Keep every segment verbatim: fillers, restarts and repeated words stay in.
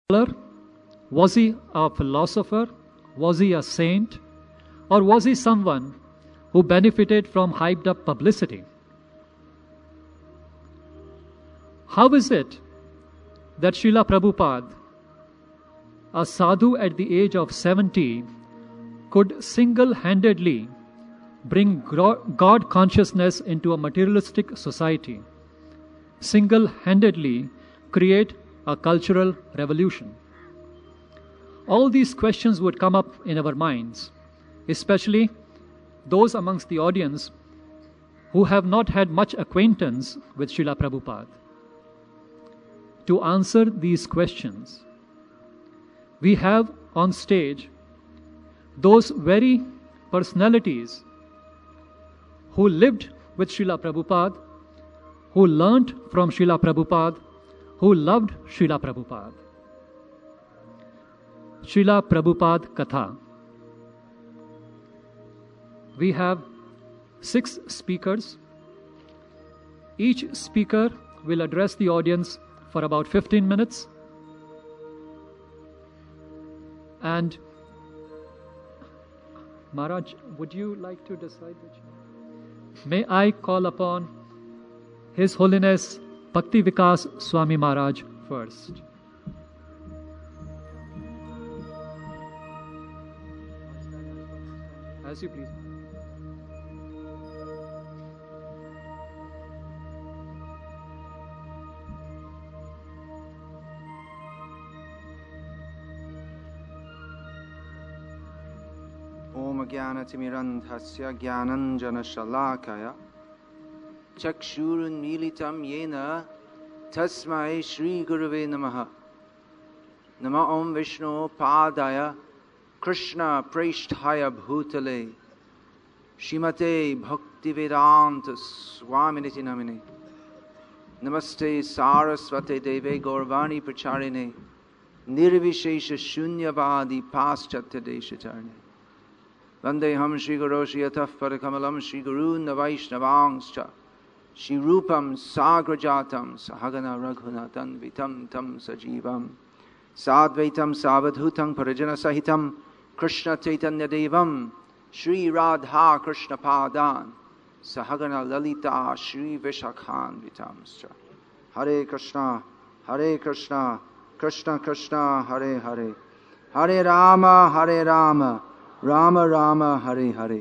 Was he a philosopher? Was he a saint? Or was he someone who benefited from hyped up publicity? How is it that Srila Prabhupada, a sadhu at the age of seventy, could single-handedly bring God consciousness into a materialistic society, single-handedly create a cultural revolution? All these questions would come up in our minds, especially those amongst the audience who have not had much acquaintance with Srila Prabhupada. To answer these questions, we have on stage those very personalities who lived with Srila Prabhupada, who learnt from Srila Prabhupada, who loved Srila Prabhupada. Srila Prabhupada Katha. We have six speakers. Each speaker will address the audience for about fifteen minutes. And Maharaj, would you like to decide which? May I call upon His Holiness Bhakti Vikas Swami Maharaj first. As you please. Om Jnanatimirandhasya Jnananjana Shalakaya Chakshurun Militam Yena Tasmai Shri Gurave Namaha Nama Om Vishnu Padaya Krishna Preshthaya Bhutale Shrimate Bhaktivedanta Swaminiti Namine Namaste Saraswate Deve Gaurvani Pracharine Nirvishesha Shunyavadi Paschatya Deshatarne Vandeham Shri Guroshi Yataf Parakamalam Shri Guru Navaishnavangscha Shri Rupam Sagrajatam Sahagana Raghunatan Vitam Tam Sajivam Sadvaitam Savadhutam Parajana Sahitam Krishna Chaitanya Devam Shri Radha Krishna Padan Sahagana Lalita Shri Vishakhan Vitamscha Hare Krishna Hare Krishna Krishna Krishna Hare Hare Hare Rama Hare Rama Rama Rama Hare Hare.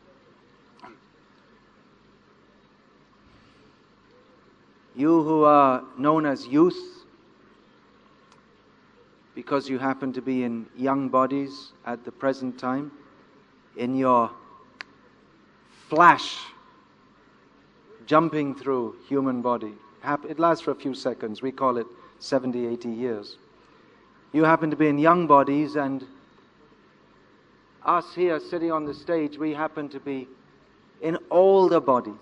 You who are known as youth because you happen to be in young bodies at the present time, in your flash jumping through human body. It lasts for a few seconds. We call it seventy, eighty years. You happen to be in young bodies, and us here sitting on the stage, we happen to be in older bodies.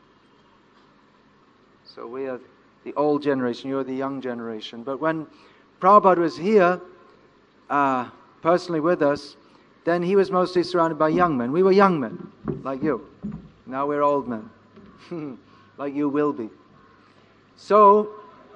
So we are the old generation, you're the young generation. But when Prabhupada was here, uh, personally with us, then he was mostly surrounded by young men. We were young men, like you. Now we're old men, like you will be. So,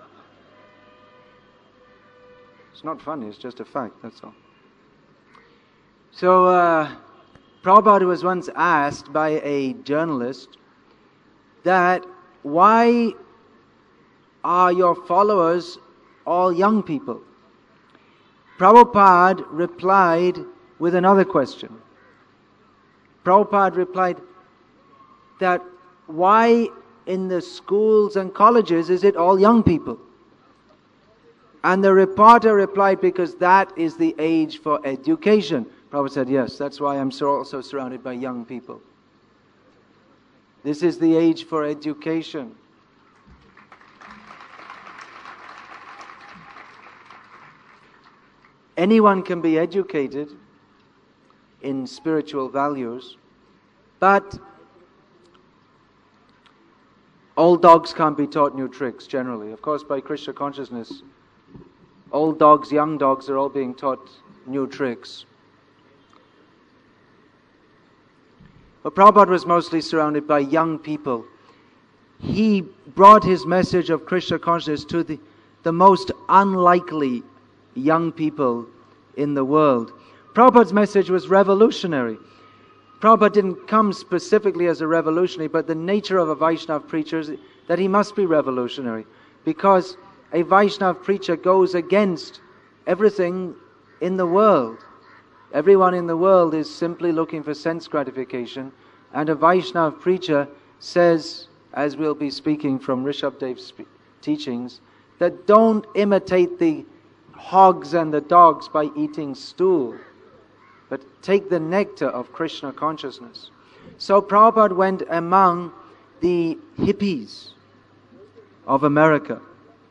it's not funny, it's just a fact, that's all. So, uh, Prabhupada was once asked by a journalist that why are your followers all young people? Prabhupada replied with another question. Prabhupada replied that why in the schools and colleges is it all young people? And the reporter replied, because that is the age for education. Prabhupada said, yes, that's why I'm so also surrounded by young people. This is the age for education. Anyone can be educated in spiritual values, but old dogs can't be taught new tricks generally. Of course, by Krishna consciousness, old dogs, young dogs are all being taught new tricks. But Prabhupada was mostly surrounded by young people. He brought his message of Krishna consciousness to the, the most unlikely young people in the world. Prabhupada's message was revolutionary. Prabhupada didn't come specifically as a revolutionary, but the nature of a Vaishnava preacher is that he must be revolutionary, because a Vaishnava preacher goes against everything in the world. Everyone in the world is simply looking for sense gratification, and a Vaishnava preacher says, as we'll be speaking from Rishabhdev's spe- teachings, that don't imitate the hogs and the dogs by eating stool, but take the nectar of Krishna consciousness. So Prabhupada went among the hippies of America.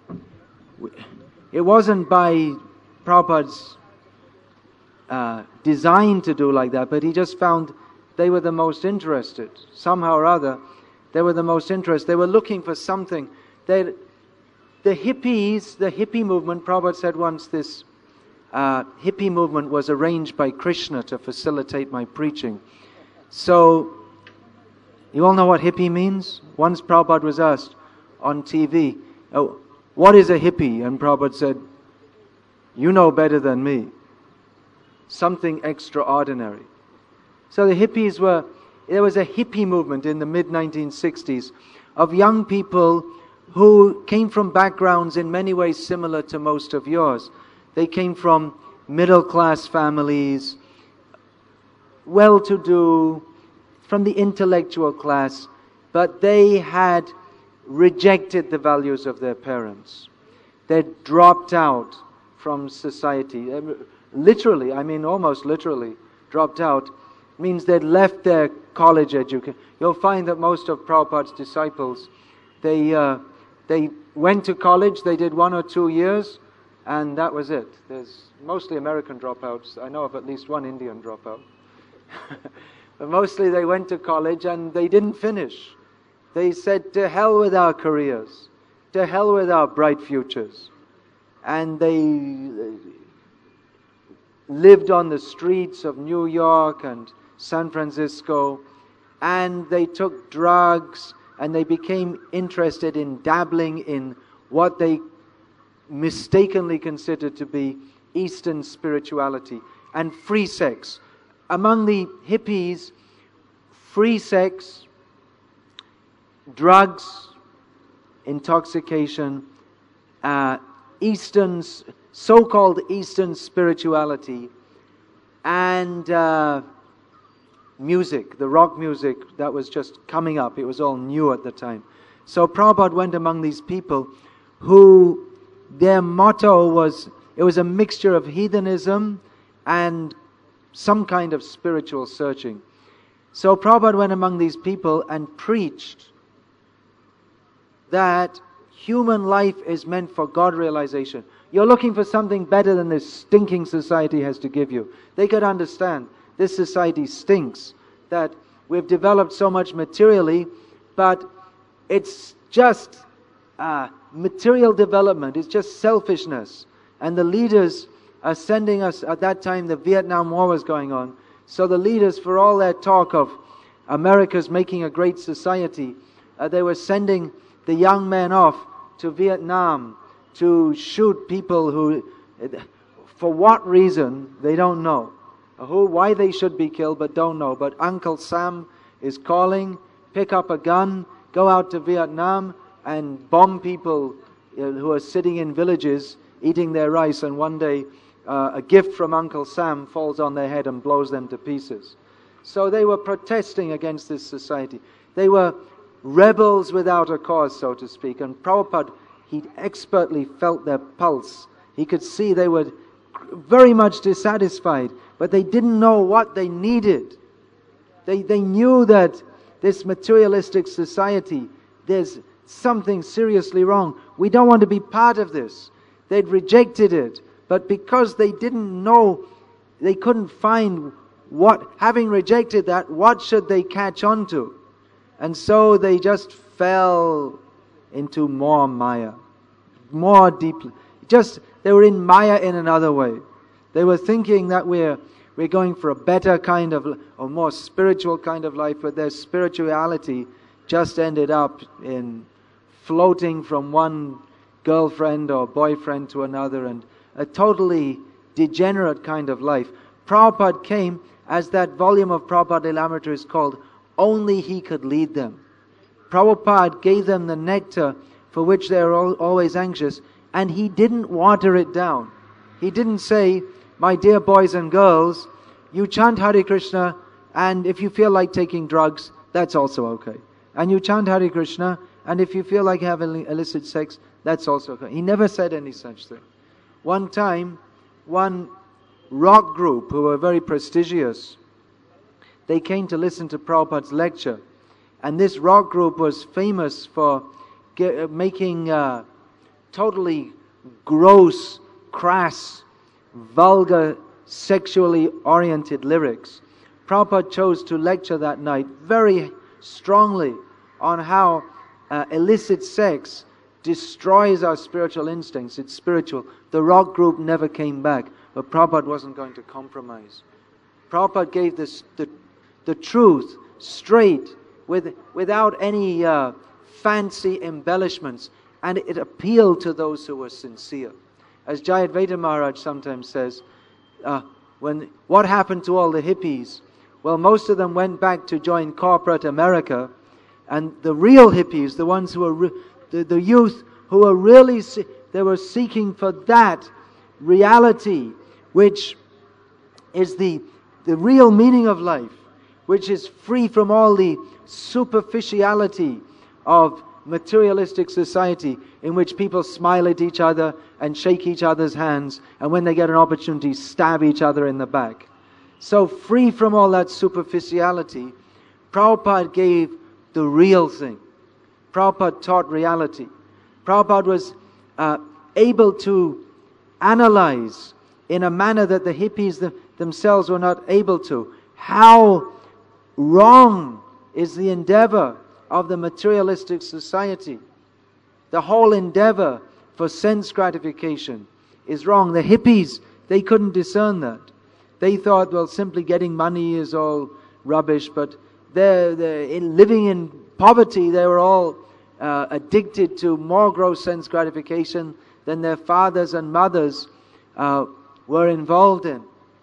It wasn't by Prabhupada's uh, design to do like that, but he just found they were the most interested. Somehow or other, they were the most interested. They were looking for something. They, the hippies, the hippie movement, Prabhupada said once, this uh, hippie movement was arranged by Krishna to facilitate my preaching. So, you all know what hippie means? Once Prabhupada was asked on T V, oh, what is a hippie? And Prabhupada said, you know better than me. Something extraordinary. So the hippies were, there was a hippie movement in the mid nineteen sixties of young people who came from backgrounds in many ways similar to most of yours. They came from middle class families, well-to-do, from the intellectual class, but they had rejected the values of their parents. They'd dropped out from society. Literally, I mean almost literally, dropped out means they'd left their college education. You'll find that most of Prabhupada's disciples, they uh, they went to college, they did one or two years, and that was it. There's mostly American dropouts. I know of at least one Indian dropout. But mostly they went to college and they didn't finish. They said, to hell with our careers, to hell with our bright futures. And they lived on the streets of New York and San Francisco, and they took drugs, and they became interested in dabbling in what they mistakenly considered to be Eastern spirituality and free sex. Among the hippies, free sex, drugs, intoxication, uh, Eastern, so-called Eastern spirituality, and uh, music, the rock music that was just coming up. It was all new at the time. So Prabhupada went among these people who their motto was, it was a mixture of heathenism and some kind of spiritual searching. So Prabhupada went among these people and preached that human life is meant for God realization. You're looking for something better than this stinking society has to give you. They could understand this society stinks, that we've developed so much materially, but it's just uh, material development, it's just selfishness. And the leaders are sending us, at that time the Vietnam War was going on, so the leaders, for all their talk of America's making a great society, uh, they were sending the young men off to Vietnam to shoot people who, for what reason, they don't know. Who, why they should be killed, but don't know. But Uncle Sam is calling, pick up a gun, go out to Vietnam and bomb people who are sitting in villages eating their rice, and one day uh, a gift from Uncle Sam falls on their head and blows them to pieces. So they were protesting against this society. They were rebels without a cause, so to speak. And Prabhupada, he expertly felt their pulse. He could see they were very much dissatisfied, but they didn't know what they needed. They, they knew that this materialistic society, there's something seriously wrong. We don't want to be part of this. They'd rejected it, but because they didn't know, they couldn't find what, having rejected that, what should they catch on to? And so they just fell into more Maya, more deeply. Just, they were in Maya in another way. They were thinking that we're, we're going for a better kind of, or more spiritual kind of life, but their spirituality just ended up in floating from one girlfriend or boyfriend to another, and a totally degenerate kind of life. Prabhupada came, as that volume of Prabhupada Lilamrita is called, only he could lead them. Prabhupada gave them the nectar for which they are always anxious, and he didn't water it down. He didn't say, my dear boys and girls, you chant Hare Krishna, and if you feel like taking drugs, that's also okay. And you chant Hare Krishna, and if you feel like having illicit sex, that's also okay. He never said any such thing. One time, one rock group who were very prestigious, they came to listen to Prabhupada's lecture. And this rock group was famous for ge- making uh, totally gross, crass, vulgar, sexually oriented lyrics. Prabhupada chose to lecture that night very strongly on how uh, illicit sex destroys our spiritual instincts. It's spiritual. The rock group never came back, but Prabhupada wasn't going to compromise. Prabhupada gave this, the, the truth straight, with, without any uh, fancy embellishments, and it appealed to those who were sincere. As Jayadvaita Maharaj sometimes says, uh, when what happened to all the hippies? Well, most of them went back to join corporate America, and the real hippies, the ones who were re- the, the youth who were really se- they were seeking for that reality, which is the the real meaning of life, which is free from all the superficiality of materialistic society in which people smile at each other and shake each other's hands, and when they get an opportunity, stab each other in the back. So free from all that superficiality, Prabhupada gave the real thing. Prabhupada taught reality. Prabhupada was uh, able to analyze in a manner that the hippies th- themselves were not able to how wrong is the endeavor of the materialistic society. The whole endeavor for sense gratification is wrong. The hippies, they couldn't discern that. They thought, well, simply getting money is all rubbish, but they're, they're in living in poverty, they were all uh, addicted to more gross sense gratification than their fathers and mothers uh, were involved in.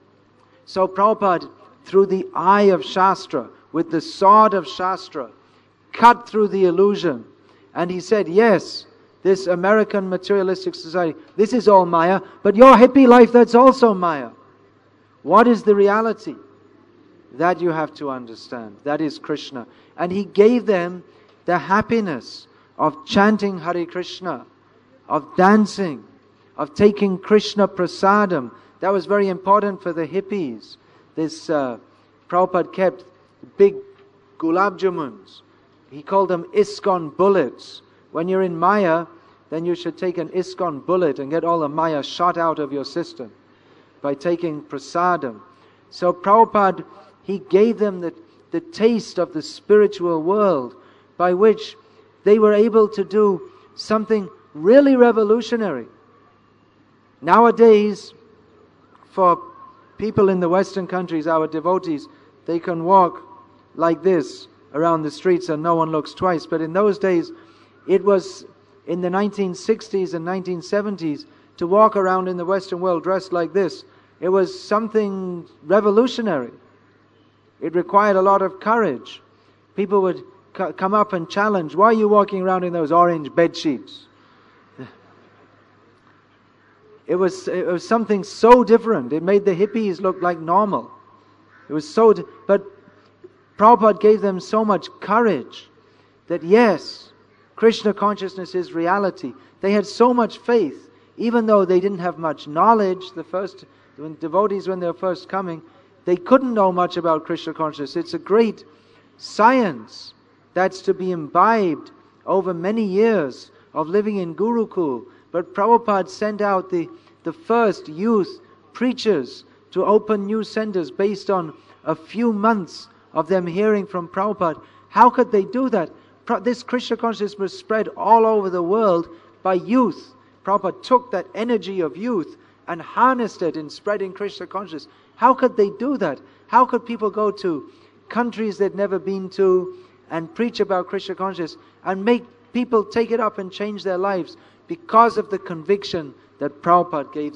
So Prabhupada, through the eye of Shastra, with the sword of Shastra, cut through the illusion. And he said, yes, this American materialistic society, this is all Maya, but your hippie life, that's also Maya. What is the reality? That you have to understand. That is Krishna. And he gave them the happiness of chanting Hare Krishna, of dancing, of taking Krishna prasadam. That was very important for the hippies. This uh, Prabhupada kept big gulab jamuns. He called them ISKCON bullets. When you're in Maya, then you should take an ISKCON bullet and get all the Maya shot out of your system by taking prasadam. So Prabhupada, he gave them the, the taste of the spiritual world, by which they were able to do something really revolutionary. Nowadays, for people in the Western countries, our devotees, they can walk like this around the streets and no one looks twice. But in those days, it was in the nineteen sixties and nineteen seventies, to walk around in the Western world dressed like this, it was something revolutionary. It required a lot of courage. People would c- come up and challenge, why are you walking around in those orange bed sheets? It was, it was something so different. It made the hippies look like normal. It was so, di- but Prabhupada gave them so much courage that yes, Krishna consciousness is reality. They had so much faith, even though they didn't have much knowledge. The first, when devotees, when they were first coming, they couldn't know much about Krishna consciousness. It's a great science that's to be imbibed over many years of living in Gurukul. But Prabhupada sent out the, the first youth preachers to open new centers based on a few months of them hearing from Prabhupada. How could they do that? This Krishna consciousness was spread all over the world by youth. Prabhupada took that energy of youth and harnessed it in spreading Krishna consciousness. How could they do that? How could people go to countries they'd never been to and preach about Krishna consciousness and make people take it up and change their lives? Because of the conviction that Prabhupada gave them.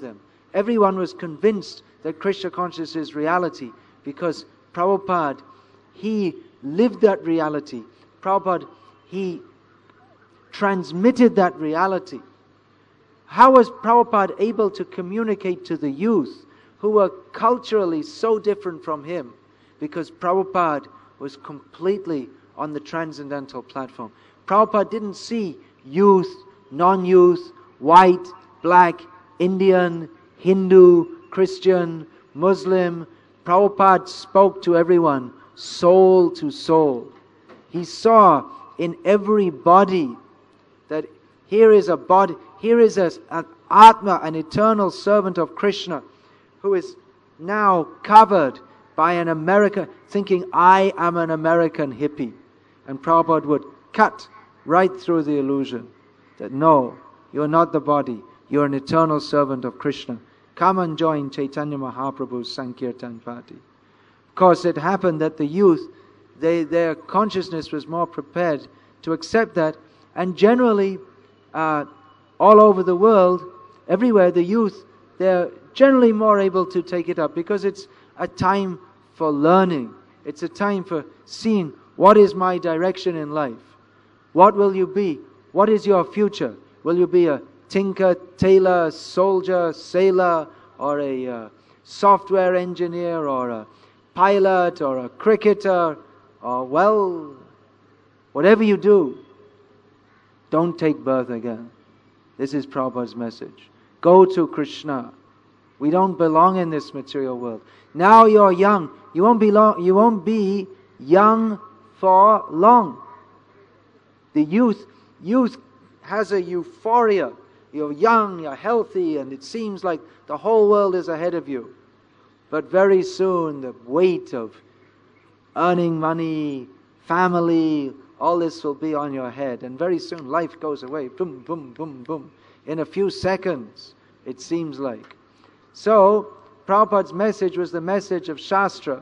everyone was convinced that Krishna consciousness is reality because Prabhupada, he lived that reality. Prabhupada, he transmitted that reality. How was Prabhupada able to communicate to the youth who were culturally so different from him? Because Prabhupada was completely on the transcendental platform. Prabhupada didn't see youth, non-youth, white, black, Indian, Hindu, Christian, Muslim. Prabhupada spoke to everyone, soul to soul. He saw in every body that here is a body, here is a, an Atma, an eternal servant of Krishna, who is now covered by an American, thinking, I am an American hippie. And Prabhupada would cut right through the illusion that no, you're not the body, you're an eternal servant of Krishna. Come and join Chaitanya Mahaprabhu's Sankirtan party. Of course, it happened that the youth, they, their consciousness was more prepared to accept that, and generally, uh, all over the world, everywhere, the youth, they're generally more able to take it up because it's a time for learning. It's a time for seeing what is my direction in life. What will you be? What is your future? Will you be a tinker, tailor, soldier, sailor, or a uh, software engineer, or a pilot, or a cricketer, or well, whatever you do, don't take birth again. This is Prabhupada's message. Go to Krishna. We don't belong in this material world. Now you're young. You won't be long, you won't be young for long. The youth, youth has a euphoria. You're young, you're healthy, and it seems like the whole world is ahead of you. But very soon the weight of earning money, family, all this will be on your head. And very soon life goes away. Boom, boom, boom, boom. In a few seconds, it seems like. So, Prabhupada's message was the message of Shastra.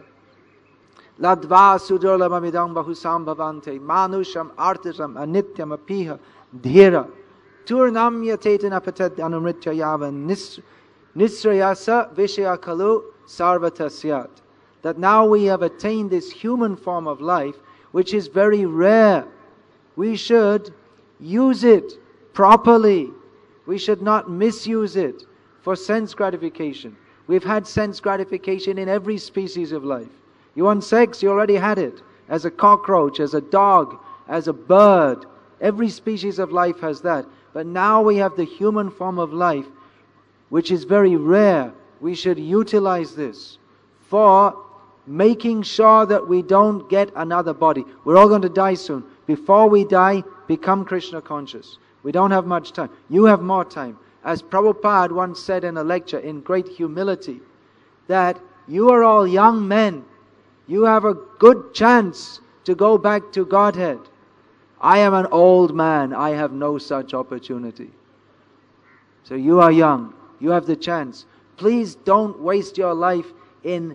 Ladva sudurlabhamidam bahusam bhavante manusham artisam anityam apiha dhira turnamya tetana patad anumritya yavan nisrayasa vishaya kalu sarvatasyat. That now we have attained this human form of life, which is very rare. We should use it properly. We should not misuse it for sense gratification. We've had sense gratification in every species of life. You want sex? You already had it. As a cockroach, as a dog, as a bird. Every species of life has that. But now we have the human form of life, which is very rare. We should utilize this for making sure that we don't get another body. We're all going to die soon. Before we die, become Krishna conscious. We don't have much time. You have more time. As Prabhupada once said in a lecture, in great humility, that you are all young men. You have a good chance to go back to Godhead. I am an old man. I have no such opportunity. So you are young. You have the chance. Please don't waste your life in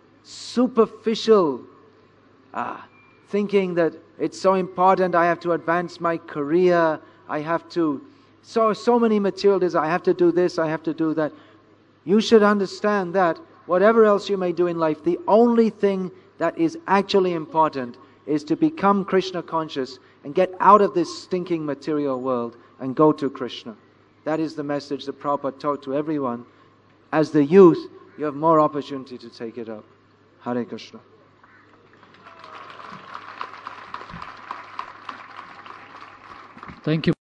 superficial uh, thinking that it's so important, I have to advance my career, I have to, so, so many material desires, I have to do this, I have to do that. You should understand that whatever else you may do in life, the only thing that is actually important is to become Krishna conscious and get out of this stinking material world and go to Krishna. That is the message that Prabhupada taught to everyone. As the youth, you have more opportunity to take it up. Hare Krishna. Thank you.